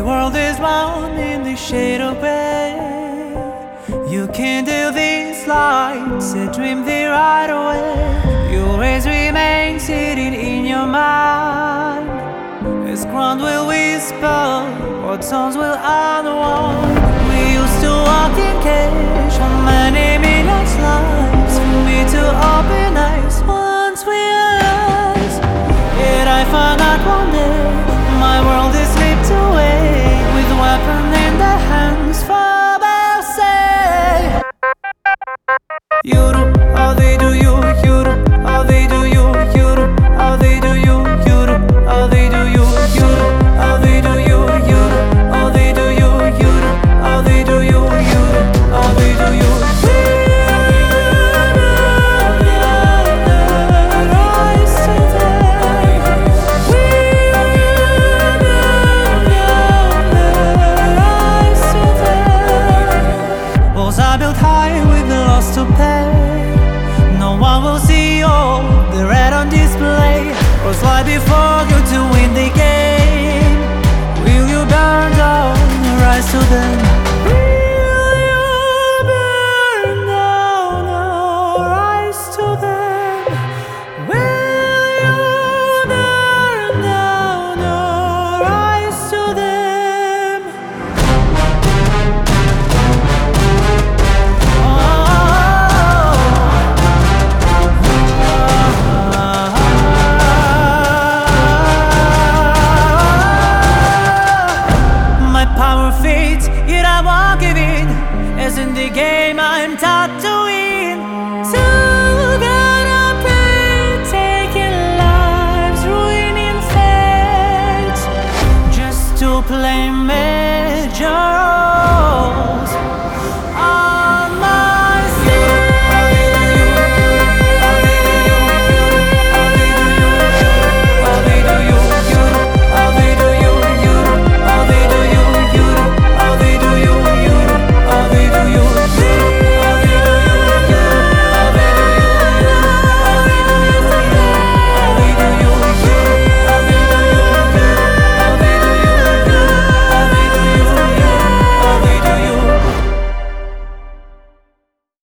world is bound in the shade of gray. You kindle these lights and dream the right away. You always remain sitting in your mind. As ground will whisper, or tones will unwind. We used to walk in cage on many minutes lives. For me to open eyes once we realized. Yet I found out one day my world is slipped away, with a weapon in their hands for say. You do how they do you, you do how they do you, you do how they do you, you do how they do you, you do how they do you, you do how they do you, you do how they do you, you do how they do you. I built high with the loss to pay. No one will see all the red on display. Or slide before you to win the game. Will you burn down, rise to them?